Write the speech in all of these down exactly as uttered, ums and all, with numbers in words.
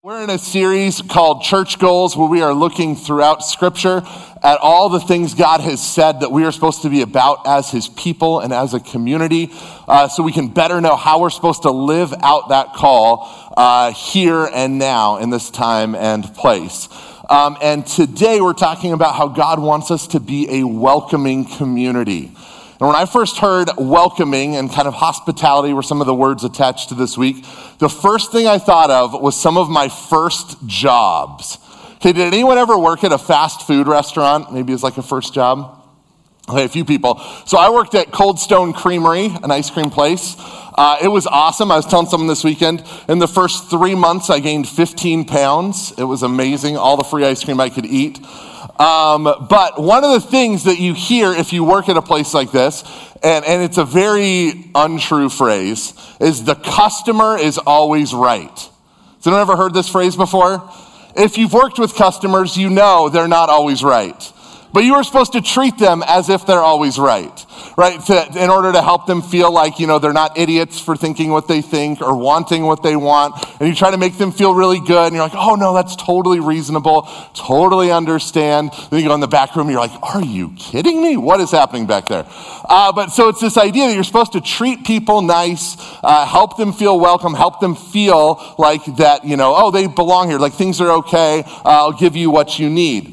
We're in a series called Church Goals where we are looking throughout Scripture at all the things God has said that we are supposed to be about as His people and as a community uh, so we can better know how we're supposed to live out that call uh, here and now in this time and place. Um, and today we're talking about how God wants us to be a welcoming community. And when I first heard welcoming and kind of hospitality were some of the words attached to this week, the first thing I thought of was some of my first jobs. Okay, did anyone ever work at a fast food restaurant? Maybe it's like a first job? Okay, a few people. So I worked at Cold Stone Creamery, an ice cream place. Uh, it was awesome. I was telling someone this weekend, in the first three months, I gained fifteen pounds. It was amazing, all the free ice cream I could eat. Um, but one of the things that you hear if you work at a place like this, and, and it's a very untrue phrase, is the customer is always right. Has anyone ever heard this phrase before? If you've worked with customers, you know they're not always right. But you are supposed to treat them as if they're always right, right? To, in order to help them feel like, you know, they're not idiots for thinking what they think or wanting what they want. And you try to make them feel really good. And you're like, oh, no, that's totally reasonable. Totally understand. Then you go in the back room and you're like, are you kidding me? What is happening back there? Uh, but so it's this idea that you're supposed to treat people nice, uh, help them feel welcome, help them feel like that, you know, oh, they belong here. Like things are okay. Uh, I'll give you what you need.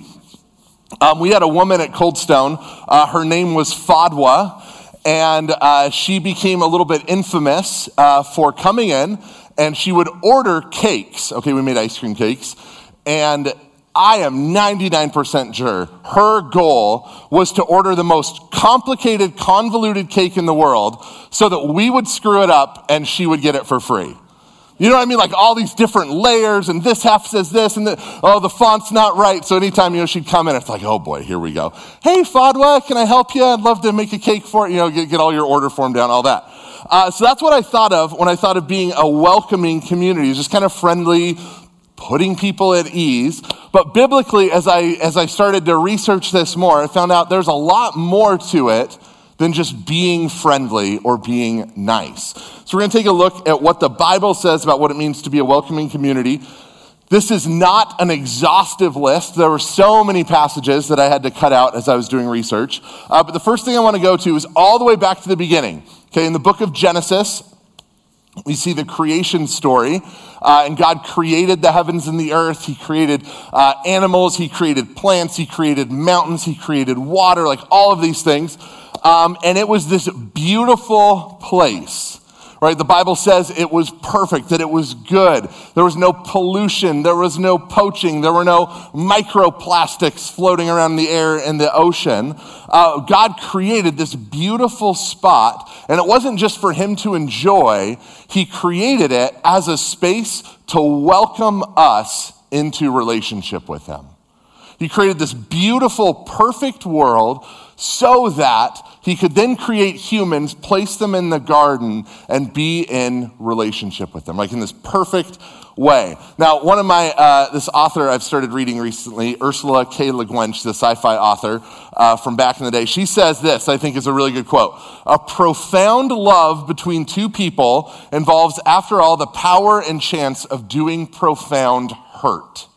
Um, we had a woman at Cold Stone. Uh, her name was Fadwa, and uh, she became a little bit infamous uh, for coming in, and she would order cakes. Okay, we made ice cream cakes, and I am ninety-nine percent sure her goal was to order the most complicated, convoluted cake in the world so that we would screw it up and she would get it for free. You know what I mean? Like all these different layers, and this half says this, and the, oh, the font's not right. So anytime, you know, she'd come in, it's like, oh boy, here we go. Hey, Fadwa, can I help you? I'd love to make a cake for it. You know, get, get all your order form down, all that. Uh, so that's what I thought of when I thought of being a welcoming community, just kind of friendly, putting people at ease. But biblically, as I as I started to research this more, I found out there's a lot more to it than just being friendly or being nice. So we're going to take a look at what the Bible says about what it means to be a welcoming community. This is not an exhaustive list. There were so many passages that I had to cut out as I was doing research. Uh, but the first thing I want to go to is all the way back to the beginning. Okay, in the book of Genesis, we see the creation story. Uh, and God created the heavens and the earth. He created uh, animals. He created plants. He created mountains. He created water, like all of these things. Um, and it was this beautiful place, right? The Bible says it was perfect, that it was good. There was no pollution. There was no poaching. There were no microplastics floating around in the air and the ocean. Uh, God created this beautiful spot, and it wasn't just for him to enjoy. He created it as a space to welcome us into relationship with him. He created this beautiful, perfect world so that he could then create humans, place them in the garden, and be in relationship with them, like in this perfect way. Now, one of my, uh, this author I've started reading recently, Ursula K. Le Guin, the sci-fi author uh, from back in the day, she says this, I think is a really good quote. A profound love between two people involves, after all, the power and chance of doing profound hurt.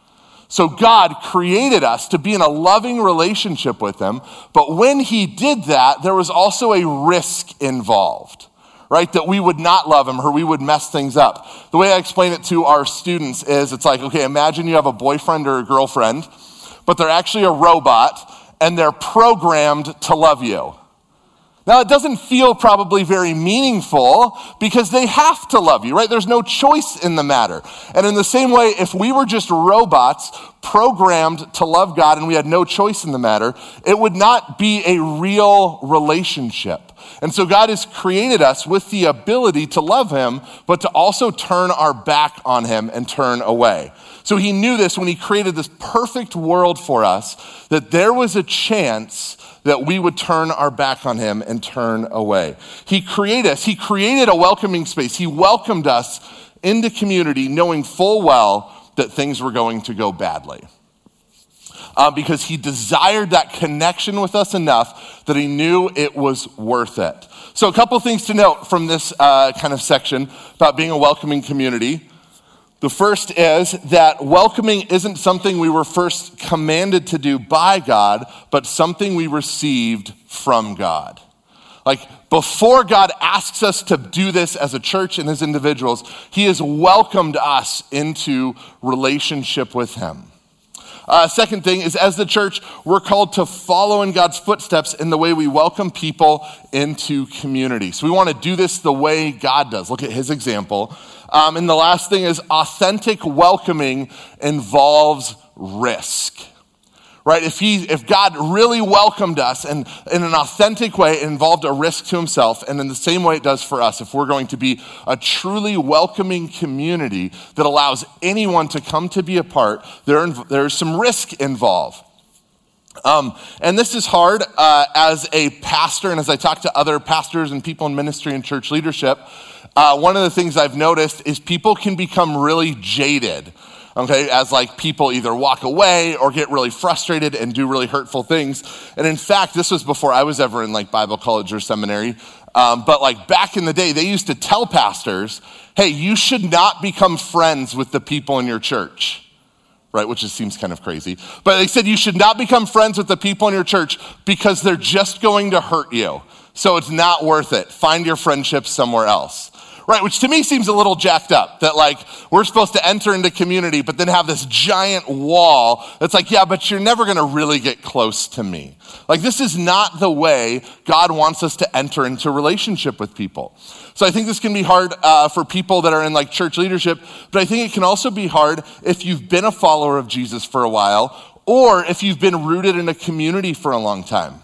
So God created us to be in a loving relationship with him, but when he did that, there was also a risk involved, right? That we would not love him or we would mess things up. The way I explain it to our students is it's like, okay, imagine you have a boyfriend or a girlfriend, but they're actually a robot and they're programmed to love you. Now, it doesn't feel probably very meaningful because they have to love you, right? There's no choice in the matter. And in the same way, if we were just robots programmed to love God and we had no choice in the matter, it would not be a real relationship. And so God has created us with the ability to love him, but to also turn our back on him and turn away. So he knew this when he created this perfect world for us, that there was a chance that we would turn our back on him and turn away. He created us. He created a welcoming space. He welcomed us into community knowing full well that things were going to go badly. Uh, because he desired that connection with us enough that he knew it was worth it. So a couple things to note from this uh, kind of section about being a welcoming community. The first is that welcoming isn't something we were first commanded to do by God, but something we received from God. Like, before God asks us to do this as a church and as individuals, he has welcomed us into relationship with him. Uh, second thing is, as the church, we're called to follow in God's footsteps in the way we welcome people into community. So we want to do this the way God does. Look at his example. Um, and the last thing is, authentic welcoming involves risk. Right? If he, if God really welcomed us and in an authentic way, it involved a risk to himself, and in the same way it does for us, if we're going to be a truly welcoming community that allows anyone to come to be a part, there, there's some risk involved. Um, and this is hard uh, as a pastor, and as I talk to other pastors and people in ministry and church leadership, uh, one of the things I've noticed is people can become really jaded. Okay, as like people either walk away or get really frustrated and do really hurtful things. And in fact, this was before I was ever in like Bible college or seminary. Um, but like back in the day, they used to tell pastors, hey, you should not become friends with the people in your church. Right, which just seems kind of crazy. But they said you should not become friends with the people in your church because they're just going to hurt you. So it's not worth it. Find your friendships somewhere else. Right, which to me seems a little jacked up, that like we're supposed to enter into community, but then have this giant wall that's like, yeah, but you're never gonna really get close to me. Like, this is not the way God wants us to enter into relationship with people. So I think this can be hard uh, for people that are in like church leadership, but I think it can also be hard if you've been a follower of Jesus for a while, or if you've been rooted in a community for a long time.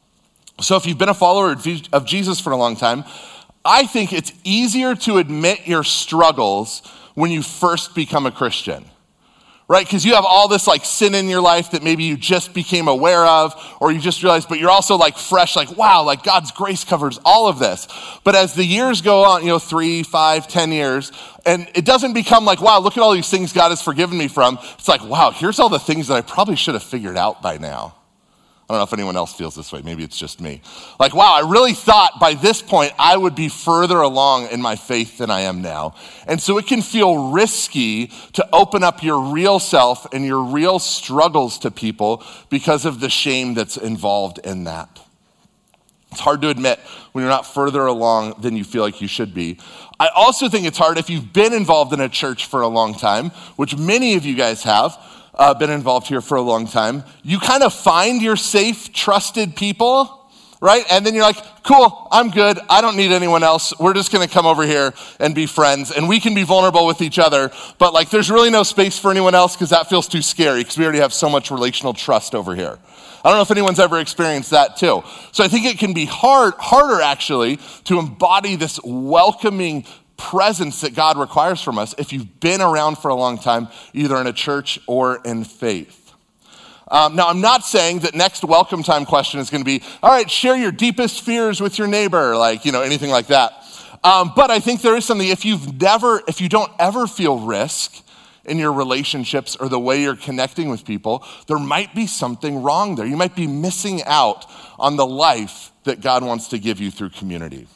So if you've been a follower of Jesus for a long time, I think it's easier to admit your struggles when you first become a Christian, right? Because you have all this like sin in your life that maybe you just became aware of, or you just realized, but you're also like fresh, like, wow, like God's grace covers all of this. But as the years go on, you know, three, five, ten years, and it doesn't become like, wow, look at all these things God has forgiven me from. It's like, wow, here's all the things that I probably should have figured out by now. I don't know if anyone else feels this way. Maybe it's just me. Like, wow, I really thought by this point I would be further along in my faith than I am now. And so it can feel risky to open up your real self and your real struggles to people because of the shame that's involved in that. It's hard to admit when you're not further along than you feel like you should be. I also think it's hard if you've been involved in a church for a long time, which many of you guys have. Uh, been involved here for a long time, you kind of find your safe, trusted people, right? And then you're like, cool, I'm good. I don't need anyone else. We're just going to come over here and be friends, and we can be vulnerable with each other. But like, there's really no space for anyone else because that feels too scary because we already have so much relational trust over here. I don't know if anyone's ever experienced that too. So I think it can be hard, harder actually to embody this welcoming presence that God requires from us if you've been around for a long time, either in a church or in faith. Um, now, I'm not saying that next welcome time question is going to be, all right, share your deepest fears with your neighbor, like, you know, anything like that. Um, but I think there is something, if you've never, if you don't ever feel risk in your relationships or the way you're connecting with people, there might be something wrong there. You might be missing out on the life that God wants to give you through community.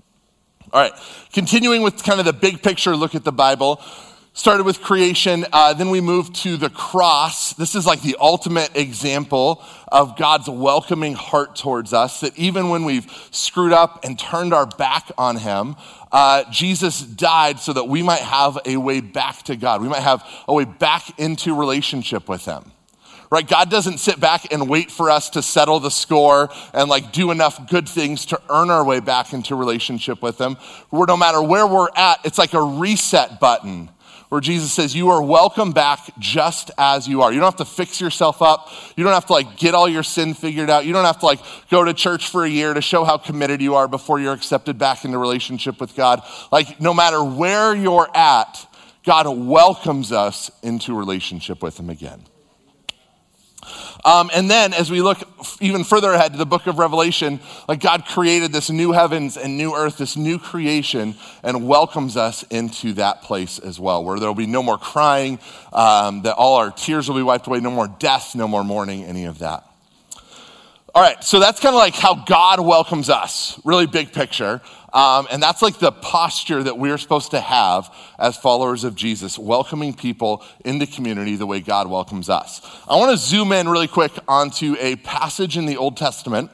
All right, continuing with kind of the big picture look at the Bible. Started with creation, uh, then we moved to the cross. This is like the ultimate example of God's welcoming heart towards us, that even when we've screwed up and turned our back on him, uh, Jesus died so that we might have a way back to God. We might have a way back into relationship with him. Right? God doesn't sit back and wait for us to settle the score and like do enough good things to earn our way back into relationship with him. Where no matter where we're at, it's like a reset button where Jesus says, you are welcome back just as you are. You don't have to fix yourself up. You don't have to like get all your sin figured out. You don't have to like go to church for a year to show how committed you are before you're accepted back into relationship with God. Like, no matter where you're at, God welcomes us into relationship with him again. Um, and then as we look even further ahead to the book of Revelation, like God created this new heavens and new earth, this new creation, and welcomes us into that place as well, where there will be no more crying, um, that all our tears will be wiped away, no more death, no more mourning, any of that. All right, so that's kind of like how God welcomes us, really big picture. Um, and that's like the posture that we're supposed to have as followers of Jesus, welcoming people into community the way God welcomes us. I want to zoom in really quick onto a passage in the Old Testament.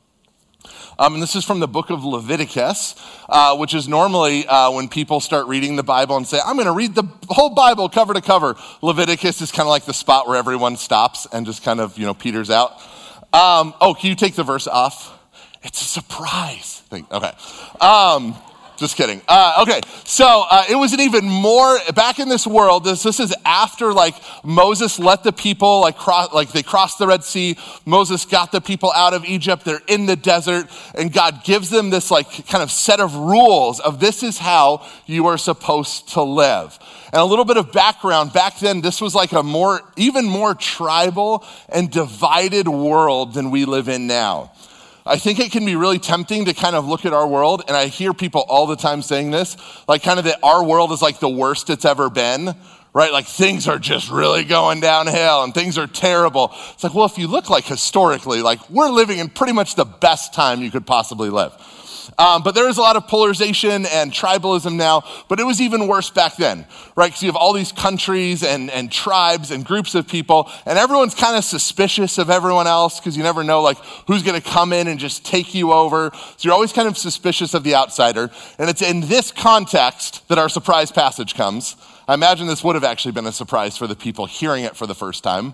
Um, and this is from the book of Leviticus, uh, which is normally uh, when people start reading the Bible and say, I'm going to read the whole Bible cover to cover. Leviticus is kind of like the spot where everyone stops and just kind of, you know, peters out. Um, oh, can you take the verse off? It's a surprise thing. Okay. Um, Just kidding. Uh, okay, so uh, it was an even more, back in this world, this, this is after like Moses let the people, like, cross, like they crossed the Red Sea. Moses got the people out of Egypt. They're in the desert, and God gives them this like kind of set of rules of this is how you are supposed to live. And a little bit of background, back then this was like a more, even more tribal and divided world than we live in now. I think it can be really tempting to kind of look at our world, and I hear people all the time saying this, like kind of that our world is like the worst it's ever been, right? Like things are just really going downhill and things are terrible. It's like, well, if you look like historically, like we're living in pretty much the best time you could possibly live. Um, but there is a lot of polarization and tribalism now, but it was even worse back then, right? Because you have all these countries and, and tribes and groups of people, and everyone's kind of suspicious of everyone else because you never know like who's going to come in and just take you over. So you're always kind of suspicious of the outsider. And it's in this context that our surprise passage comes. I imagine this would have actually been a surprise for the people hearing it for the first time.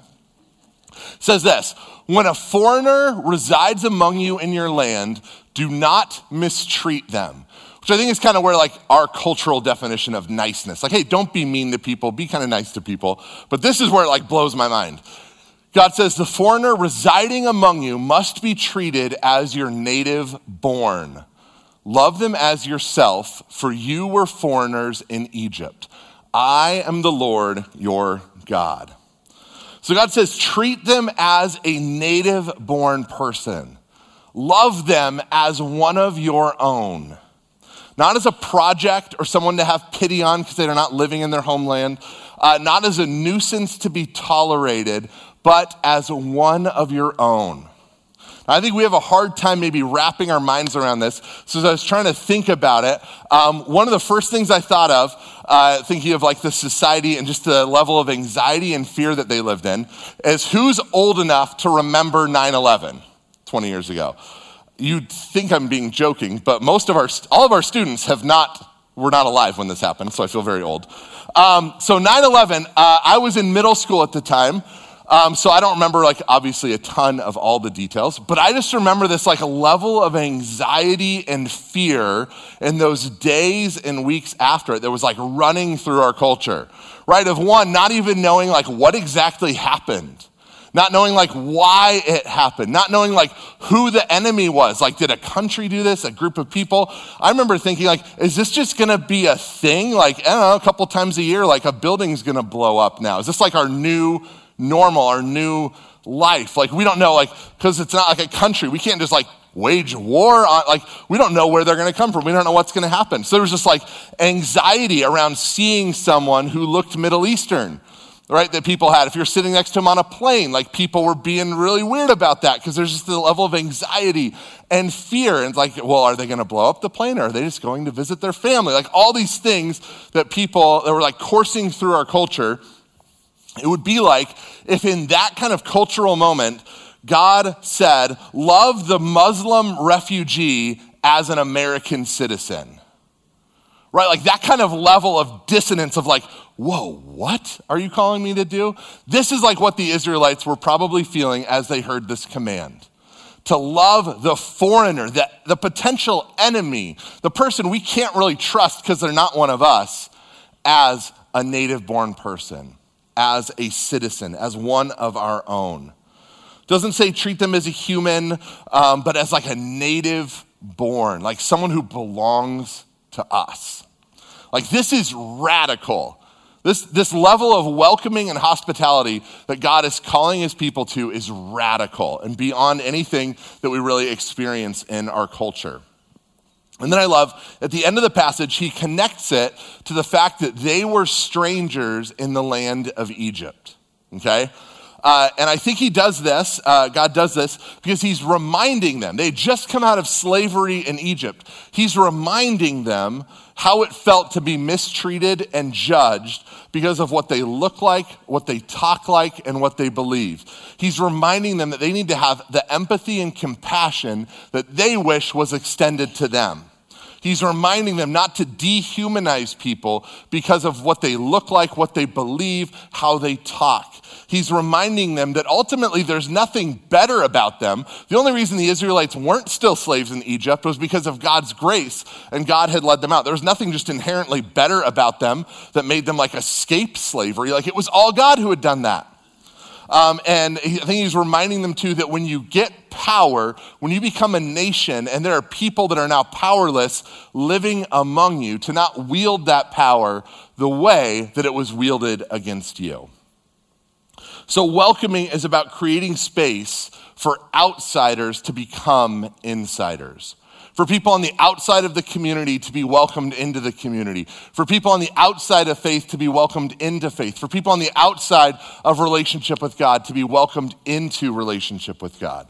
It says this, when a foreigner resides among you in your land, do not mistreat them. Which I think is kind of where like our cultural definition of niceness. Like, hey, don't be mean to people, be kind of nice to people. But this is where it like blows my mind. God says, the foreigner residing among you must be treated as your native born. Love them as yourself, for you were foreigners in Egypt. I am the Lord your God. So God says, treat them as a native born person. Love them as one of your own. Not as a project or someone to have pity on because they're not living in their homeland. Uh, not as a nuisance to be tolerated, but as one of your own. I think we have a hard time maybe wrapping our minds around this. So as I was trying to think about it, um, one of the first things I thought of, uh, thinking of like the society and just the level of anxiety and fear that they lived in, is who's old enough to remember nine eleven twenty years ago? You'd think I'm being joking, but most of our, all of our students have not, were not alive when this happened, so I feel very old. Um, so nine eleven, uh, I was in middle school at the time. Um, so I don't remember like obviously a ton of all the details, but I just remember this like a level of anxiety and fear in those days and weeks after it that was like running through our culture, right? Of one, not even knowing like what exactly happened, not knowing like why it happened, not knowing like who the enemy was. Like, did a country do this, a group of people? I remember thinking like, is this just gonna be a thing? Like, I don't know, a couple times a year, like a building's gonna blow up now. Is this like our new normal, our new life? Like, we don't know, like, because it's not like a country. We can't just like wage war on, like, we don't know where they're going to come from. We don't know what's going to happen. So there was just like anxiety around seeing someone who looked Middle Eastern, right? That people had. If you're sitting next to them on a plane, like people were being really weird about that because there's just the level of anxiety and fear. And it's like, well, are they going to blow up the plane or are they just going to visit their family? Like all these things that people that were like coursing through our culture. It would be like if in that kind of cultural moment, God said, love the Muslim refugee as an American citizen, right? Like that kind of level of dissonance of like, whoa, what are you calling me to do? This is like what the Israelites were probably feeling as they heard this command. To love the foreigner, the, the potential enemy, the person we can't really trust because they're not one of us, as a native-born person, as a citizen, as one of our own. Doesn't say treat them as a human, um, but as like a native born, like someone who belongs to us. Like this is radical. This, this level of welcoming and hospitality that God is calling his people to is radical and beyond anything that we really experience in our culture. And then I love, at the end of the passage, he connects it to the fact that they were strangers in the land of Egypt, okay? Uh, and I think he does this, uh, God does this, because he's reminding them. They had just come out of slavery in Egypt. He's reminding them how it felt to be mistreated and judged because of what they look like, what they talk like, and what they believe. He's reminding them that they need to have the empathy and compassion that they wish was extended to them. He's reminding them not to dehumanize people because of what they look like, what they believe, how they talk. He's reminding them that ultimately there's nothing better about them. The only reason the Israelites weren't still slaves in Egypt was because of God's grace, and God had led them out. There was nothing just inherently better about them that made them like escape slavery. Like it was all God who had done that. Um, and I think he's reminding them too that when you get power, when you become a nation and there are people that are now powerless living among you, to not wield that power the way that it was wielded against you. So welcoming is about creating space for outsiders to become insiders. For people on the outside of the community to be welcomed into the community. For people on the outside of faith to be welcomed into faith. For people on the outside of relationship with God to be welcomed into relationship with God.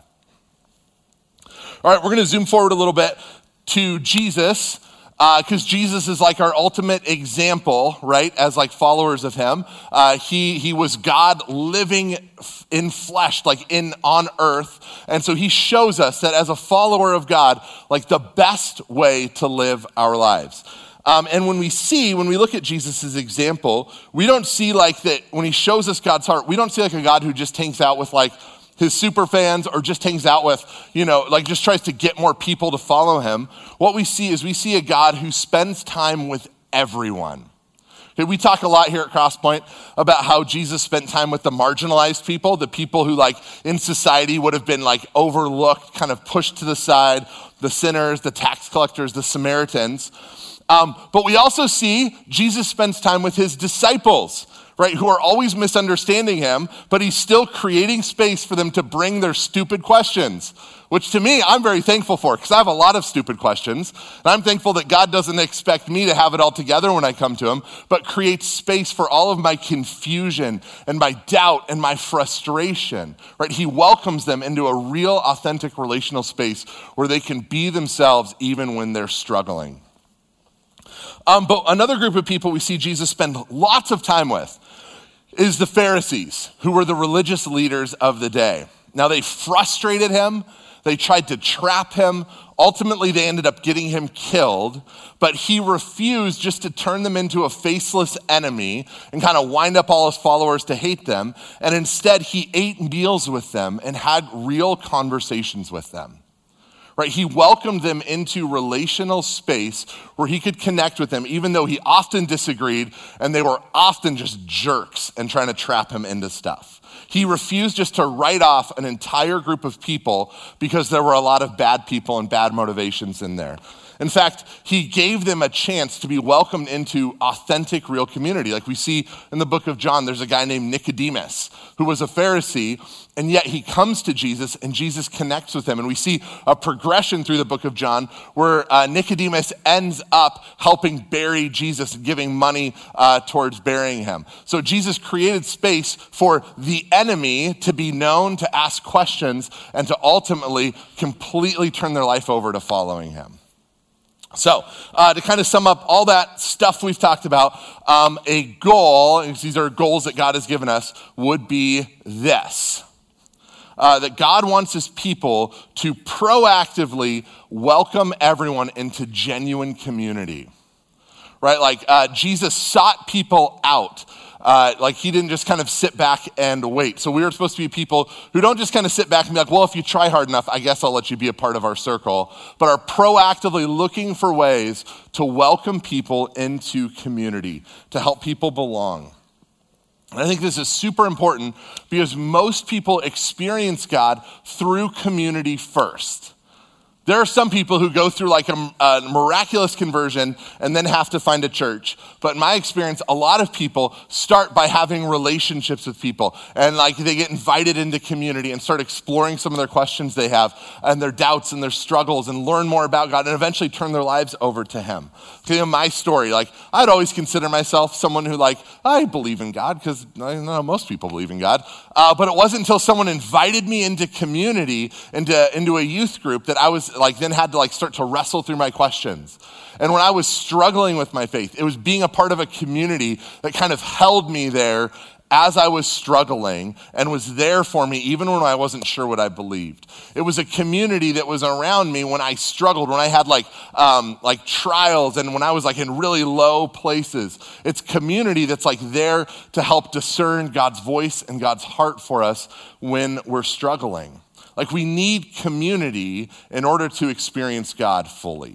All right, we're going to zoom forward a little bit to Jesus, because uh, Jesus is like our ultimate example, right, as like followers of him. Uh, he he was God living in flesh, like in on earth. And so he shows us that as a follower of God, like the best way to live our lives. Um, and when we see, when we look at Jesus' example, we don't see like that, when he shows us God's heart, we don't see like a God who just hangs out with like his super fans or just hangs out with, you know, like just tries to get more people to follow him. What we see is we see a God who spends time with everyone. Okay, we talk a lot here at Crosspoint about how Jesus spent time with the marginalized people, the people who like in society would have been like overlooked, kind of pushed to the side, the sinners, the tax collectors, the Samaritans. Um, but we also see Jesus spends time with his disciples, right, who are always misunderstanding him, but he's still creating space for them to bring their stupid questions, which to me, I'm very thankful for, because I have a lot of stupid questions. And I'm thankful that God doesn't expect me to have it all together when I come to him, but creates space for all of my confusion and my doubt and my frustration, right? He welcomes them into a real, authentic relational space where they can be themselves even when they're struggling. Um, but another group of people we see Jesus spend lots of time with is the Pharisees, who were the religious leaders of the day. Now, they frustrated him. They tried to trap him. Ultimately, they ended up getting him killed, but he refused just to turn them into a faceless enemy and kind of wind up all his followers to hate them. And instead, he ate meals with them and had real conversations with them. Right, he welcomed them into relational space where he could connect with them, even though he often disagreed and they were often just jerks and trying to trap him into stuff. He refused just to write off an entire group of people because there were a lot of bad people and bad motivations in there. In fact, he gave them a chance to be welcomed into authentic, real community. Like we see in the book of John, there's a guy named Nicodemus who was a Pharisee, and yet he comes to Jesus and Jesus connects with him. And we see a progression through the book of John where uh, Nicodemus ends up helping bury Jesus and giving money uh, towards burying him. So Jesus created space for the enemy to be known, to ask questions, and to ultimately completely turn their life over to following him. So, uh, to kind of sum up all that stuff we've talked about, um, a goal, these are goals that God has given us, would be this. Uh, that God wants his people to proactively welcome everyone into genuine community. Right? Like uh, Jesus sought people out. Uh, like he didn't just kind of sit back and wait. So we were supposed to be people who don't just kind of sit back and be like, well, if you try hard enough, I guess I'll let you be a part of our circle, but are proactively looking for ways to welcome people into community, to help people belong. And I think this is super important because most people experience God through community first. There are some people who go through like a, a miraculous conversion and then have to find a church. But in my experience, a lot of people start by having relationships with people. And like they get invited into community and start exploring some of their questions they have and their doubts and their struggles and learn more about God and eventually turn their lives over to him. Okay, in my story, like I'd always consider myself someone who like, I believe in God because I know most people believe in God. Uh, but it wasn't until someone invited me into community, into, into a youth group that I was like then had to like start to wrestle through my questions. And when I was struggling with my faith, it was being a part of a community that kind of held me there as I was struggling and was there for me even when I wasn't sure what I believed. It was a community that was around me when I struggled, when I had like um, like trials and when I was like in really low places. It's community that's like there to help discern God's voice and God's heart for us when we're struggling. Like we need community in order to experience God fully.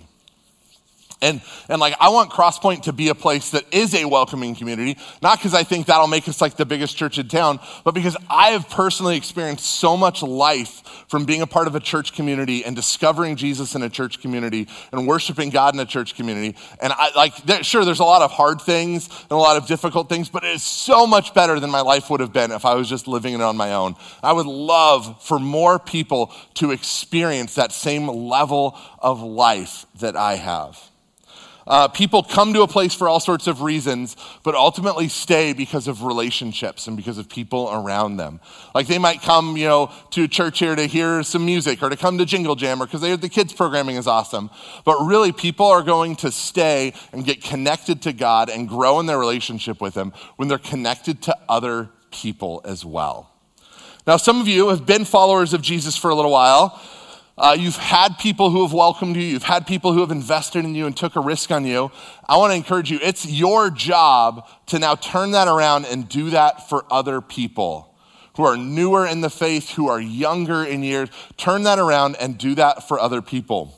And and like I want Crosspoint to be a place that is a welcoming community, not because I think that'll make us like the biggest church in town, but because I have personally experienced so much life from being a part of a church community and discovering Jesus in a church community and worshiping God in a church community. And I like, there, sure, there's a lot of hard things and a lot of difficult things, but it is so much better than my life would have been if I was just living it on my own. I would love for more people to experience that same level of life that I have. Uh, people come to a place for all sorts of reasons, but ultimately stay because of relationships and because of people around them. Like they might come, you know, to church here to hear some music or to come to Jingle Jam or because they the kids programming is awesome. But really, people are going to stay and get connected to God and grow in their relationship with him when they're connected to other people as well. Now, some of you have been followers of Jesus for a little while. Uh, you've had people who have welcomed you. You've had people who have invested in you and took a risk on you. I want to encourage you. It's your job to now turn that around and do that for other people who are newer in the faith, who are younger in years. Turn that around and do that for other people.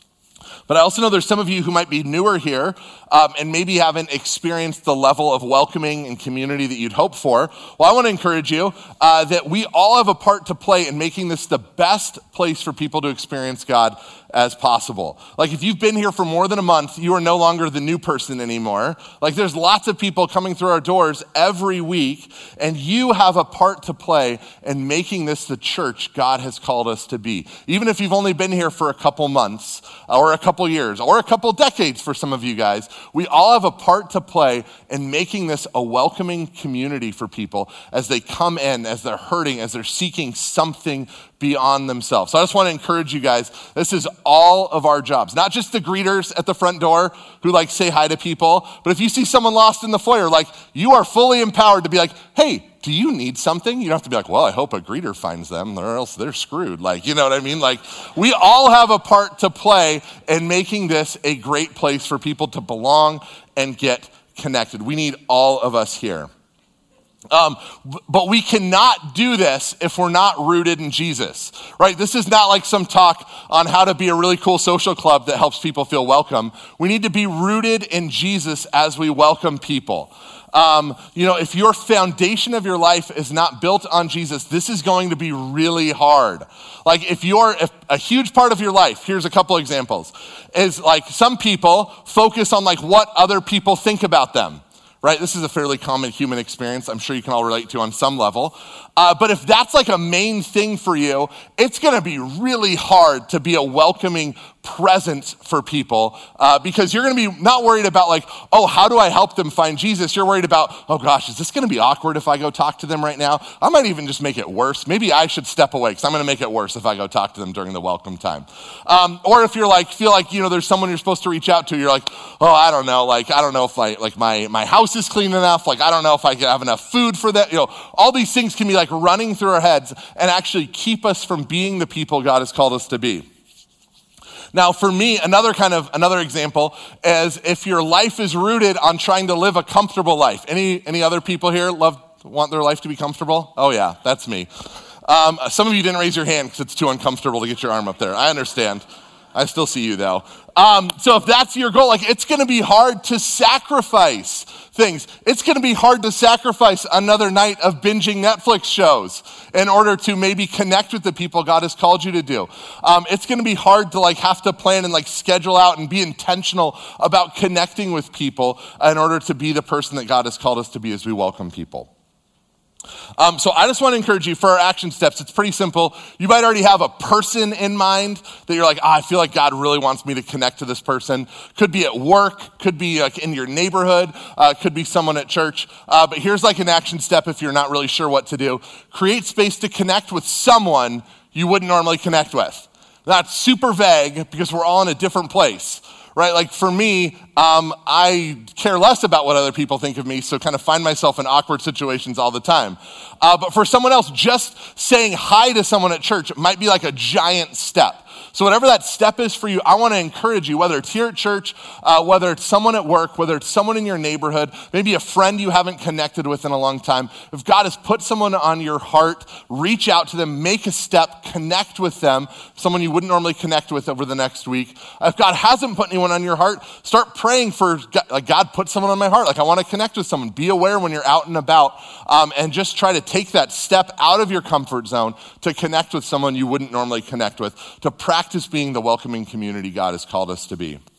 But I also know there's some of you who might be newer here um, and maybe haven't experienced the level of welcoming and community that you'd hope for. Well, I want to encourage you uh, that we all have a part to play in making this the best place for people to experience God as possible. Like if you've been here for more than a month, you are no longer the new person anymore. Like there's lots of people coming through our doors every week, and you have a part to play in making this the church God has called us to be. Even if you've only been here for a couple months or a couple years or a couple decades for some of you guys, we all have a part to play in making this a welcoming community for people as they come in, as they're hurting, as they're seeking something beyond themselves. So I just want to encourage you guys, this is all of our jobs, not just the greeters at the front door who like say hi to people, but if you see someone lost in the foyer, like you are fully empowered to be like, hey, do you need something? You don't have to be like, well, I hope a greeter finds them or else they're screwed. Like, you know what I mean? Like we all have a part to play in making this a great place for people to belong and get connected. We need all of us here. Um, but we cannot do this if we're not rooted in Jesus, right? This is not like some talk on how to be a really cool social club that helps people feel welcome. We need to be rooted in Jesus as we welcome people. Um, you know, if your foundation of your life is not built on Jesus, this is going to be really hard. Like if you're if a huge part of your life, here's a couple examples, is like some people focus on like what other people think about them. Right? This is a fairly common human experience. I'm sure you can all relate to on some level. Uh, but if that's like a main thing for you, it's going to be really hard to be a welcoming presence for people uh, because you're going to be not worried about like, oh, how do I help them find Jesus? You're worried about, oh gosh, is this going to be awkward if I go talk to them right now? I might even just make it worse. Maybe I should step away because I'm going to make it worse if I go talk to them during the welcome time. Um, or if you're like, feel like, you know, there's someone you're supposed to reach out to, you're like, oh, I don't know. Like, I don't know if I, like my, my house is clean enough. Like, I don't know if I have enough food for that. You know, all these things can be like running through our heads and actually keep us from being the people God has called us to be. Now, for me, another kind of, another example is if your life is rooted on trying to live a comfortable life. Any, any other people here love, want their life to be comfortable? Oh yeah, that's me. Um, some of you didn't raise your hand because it's too uncomfortable to get your arm up there. I understand. I still see you though. Um, so if that's your goal, like it's going to be hard to sacrifice things. It's going to be hard to sacrifice another night of binging Netflix shows in order to maybe connect with the people God has called you to do. Um, it's going to be hard to like have to plan and like schedule out and be intentional about connecting with people in order to be the person that God has called us to be as we welcome people. Um, so I just want to encourage you for our action steps. It's pretty simple. You might already have a person in mind that you're like, oh, I feel like God really wants me to connect to this person. Could be at work, could be like in your neighborhood, uh, could be someone at church. Uh, but here's like an action step if you're not really sure what to do. Create space to connect with someone you wouldn't normally connect with. That's super vague because we're all in a different place. Right? Like for me, um, I care less about what other people think of me, so kind of find myself in awkward situations all the time. Uh, but for someone else, just saying hi to someone at church might be like a giant step. So whatever that step is for you, I want to encourage you, whether it's here at church, uh, whether it's someone at work, whether it's someone in your neighborhood, maybe a friend you haven't connected with in a long time. If God has put someone on your heart, reach out to them, make a step, connect with them, someone you wouldn't normally connect with over the next week. If God hasn't put anyone on your heart, start praying for, like, God, put someone on my heart. Like, I want to connect with someone. Be aware when you're out and about, um, and just try to take that step out of your comfort zone to connect with someone you wouldn't normally connect with, to practice being the welcoming community God has called us to be.